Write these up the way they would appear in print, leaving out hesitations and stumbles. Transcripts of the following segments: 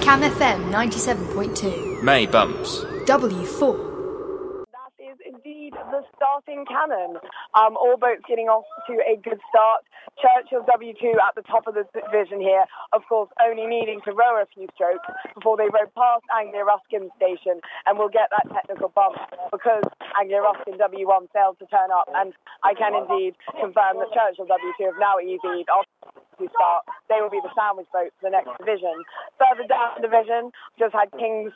Cam FM 97.2. May bumps. W4. That is indeed the starting cannon. All boats getting off to a good start. Churchill W2 at the top of the division here, of course, only needing to row a few strokes before they row past Anglia Ruskin Station, and we'll get that technical bump because Anglia Ruskin W1 failed to turn up, and I can indeed confirm that Churchill W2 have now easied off to start. They will be the sandwich boats for the next division. Further down the division, just had King's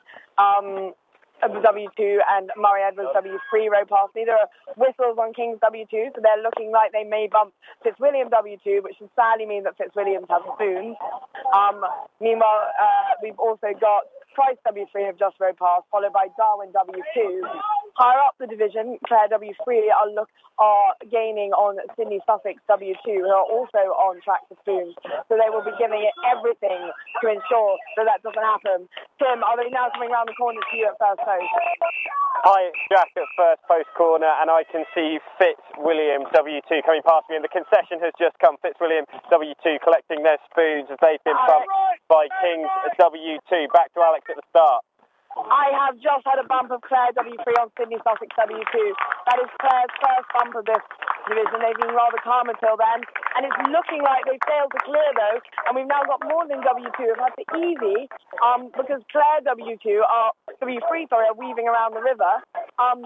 W2 and Murray Edwards W3 row past. These are whistles on King's W2, so they're looking like they may bump Fitzwilliam W2, which would sadly mean that Fitzwilliams has spoons. Meanwhile, we've also got Price W3 have just rowed past, followed by Darwin W2. Higher up the division, Clare W3 are gaining on Sydney Sussex W2, who are also on track for spoons. So they will be giving it everything to ensure that doesn't happen. Tim, are they now coming round the corner to you at first post? Hi, it's Jack at first post corner, and I can see Fitzwilliam W2 coming past me, and the concession has just come. Fitzwilliam W2 collecting their spoons as they've been bumped by King's W2. Back to Alex at the start. I have just had a bump of Clare W3 on Sydney Sussex W2. That is Clare's first bump of this division. They've been rather calm until then, and it's looking like they failed to clear though, and we've now got Magdalen W2 who've had to easy because Clare W2 are weaving around the river. And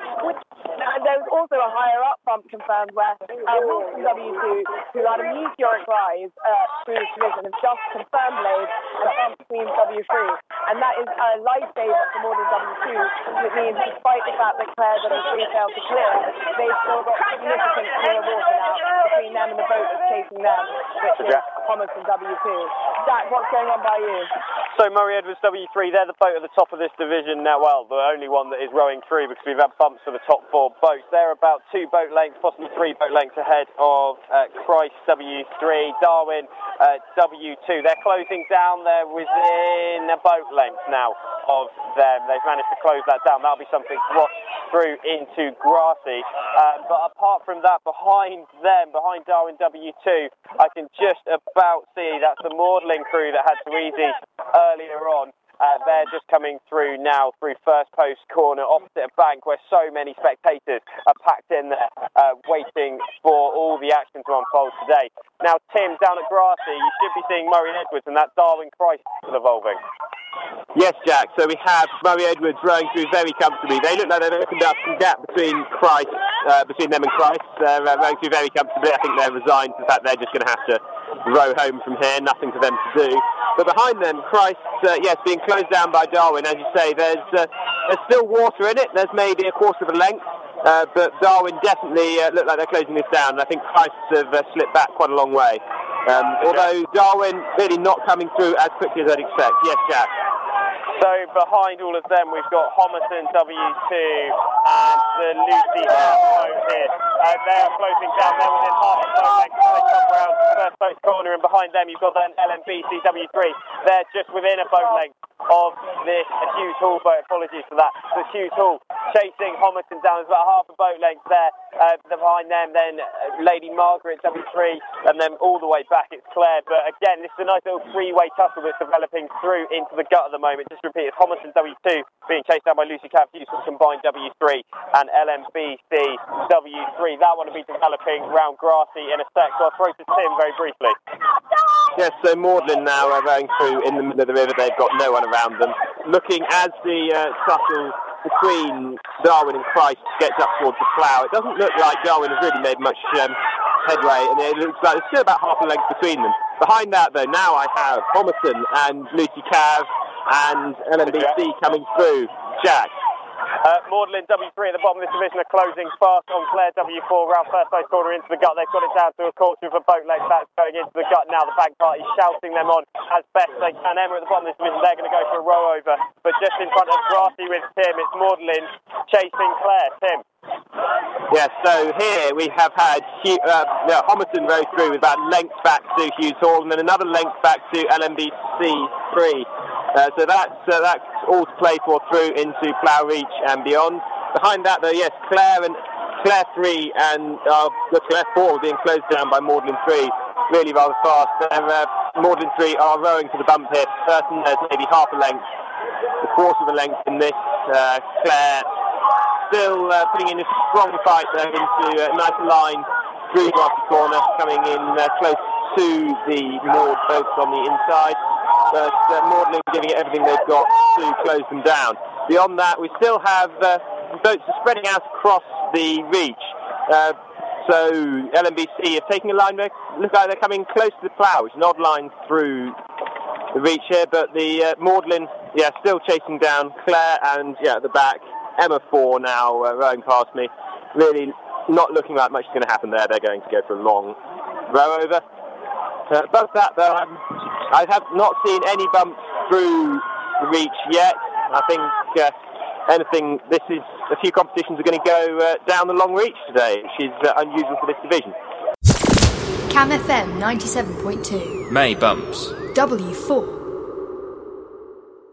there's also a higher up bump confirmed where Wilson W2, who had a meteoric rise through this division, have just confirmed laid a bump between W3, and that is a lifesaver for Magdalen W2. It means despite the fact that Clare W3 failed to clear, they've still got significant clear water now between them and the boat that's chasing them, which is Homerton W2. Jack, what's going on by you? So Murray Edwards W3, they're the boat at the top of this division now. Well, the only one that is rowing through because we've had bumps for the top four boats. They're about 2 boat lengths, possibly 3 boat lengths ahead of Christ W3, Darwin W2. They're closing down. They're within a boat length now of them. They've managed to close that down. That'll be something to watch through into Grassy. But apart from that, behind them, behind Darwin W2, I can just about see that's the Magdalen crew that had to easy earlier on. They're just coming through now through first post corner opposite a bank where so many spectators are packed in there waiting for all the action to unfold today. Now, Tim, down at Grassy, you should be seeing Murray Edwards and that Darwin Christ evolving. Yes, Jack. So we have Murray Edwards rowing through very comfortably. They look like they've opened up some gap between them and Christ. They're rowing through very comfortably. I think they're resigned to the fact they're just going to have to row home from here. Nothing for them to do. But behind them, Christ, being closed down by Darwin. As you say, there's still water in it. There's maybe a quarter of a length. But Darwin definitely look like they're closing this down. And I think Christ have slipped back quite a long way. Although Darwin really not coming through as quickly as I'd expect. Yes, Jack. So behind all of them, we've got Homerton W2 and the Lucy House boat here. They are closing down. They're within half a boat length as they come round the first boat corner, and behind them you've got then LMBC W3. They're just within a boat length of this Hughes Hall boat. Apologies for that. So Hughes Hall chasing Homerton down. There's about half a boat length there. Behind them, then Lady Margaret W3, and then all the way back it's Clare. But again, this is a nice little three-way tussle that's developing through into the gut at the moment. Just to repeat, it's Homerton W2 being chased down by Lucy Cav Hughes from combined W3 and LMBC W3. That one will be developing round Grassy in a sec. So I'll throw to Tim very briefly. Yes, so Magdalen now are rowing through in the middle of the river. They've got no one around them. Looking as the tussle between Darwin and Christ gets up towards the plough, it doesn't look like Darwin has really made much headway, and it looks like there's still about half a length between them. Behind that, though, now I have Homerton and Lucy Cav and LMBC coming through. Jack. Magdalen W3 at the bottom of this division are closing fast on Clare W4 round first post corner into the gut. They've got it down to a quarter of a boat length. That's going into the gut now. The bank party shouting them on as best they can. Emma at the bottom of this division, they're going to go for a row over. But just in front of Grassy with Tim, it's Magdalen chasing Clare. Tim. Yes, so here we have had Homerton row through with about length back to Hughes Hall and then another length back to LMBC 3. So that's all to play for through into Plough Reach and beyond. Behind that, though, yes, Clare 3 and Clare 4 being closed down by Magdalen 3 really rather fast. They're Magdalen 3 are rowing for the bump here. Burton, there's maybe half a length, a quarter of a length in this. Claire still putting in a strong fight there into a nice line through Grassy Corner, coming in close to the moored boats on the inside. But Magdalen giving it everything they've got to close them down. Beyond that, we still have boats spreading out across the reach. So LMBC are taking a line break. Look like they're coming close to the plough, which is an odd line through the reach here. But the Magdalen, still chasing down Claire, and at the back, Emma 4 now rowing past me. Really not looking like much is going to happen there. They're going to go for a long row over. Above that, though, I have not seen any bumps through the reach yet. I think this is a few competitions are going to go down the long reach today, which is unusual for this division. Cam FM 97.2. May bumps. W4.